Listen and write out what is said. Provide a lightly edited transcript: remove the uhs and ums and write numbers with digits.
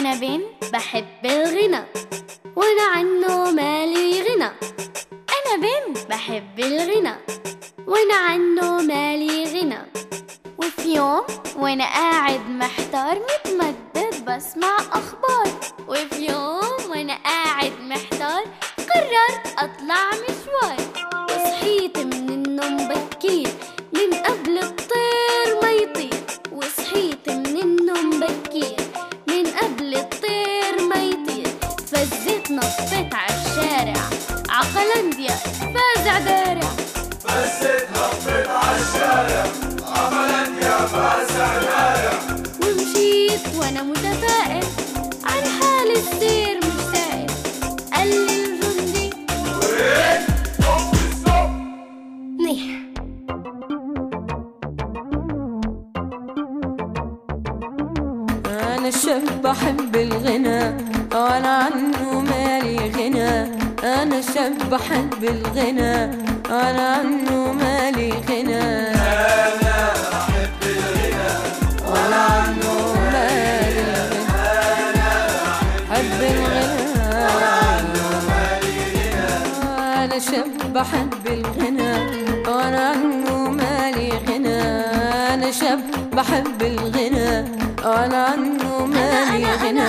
أنا بنت بحب الغنى وأنا عنه مالي غنى. أنا بنت بحب الغنى وأنا عنه مالي غنى. وفي يوم وأنا قاعد محتار متمدد بسمع أخبار. وفي يوم وأنا قاعد محتار قررت أطلع مشوار. وصحيت من النوم بكير من قبل الطير ما يطير. وصحيت من النوم بكير من قبل الطير ما يطير. فزيت نطيت عالشارع عقلنديا فازع دارع. فزيت نطيت عالشارع عقلنديا فازع دارع. ومشيت وانا متفائل عن حال السير مش سائل. قال لي الجندي وين ستوب منيح. أنا شاب بحب الغنى وأنا عنه مالي غنى. أنا شاب بحب الغنى وأنا عنه مالي غنى. أنا بحب الغنى وأنا عنه مالي غنى. أنا بحب الغنى عنه مالي غنى. أنا شاب بحب الغنى وأنا عنه مالي غنى. أنا شاب بحب الغنى وأنا عنه مالي غنى.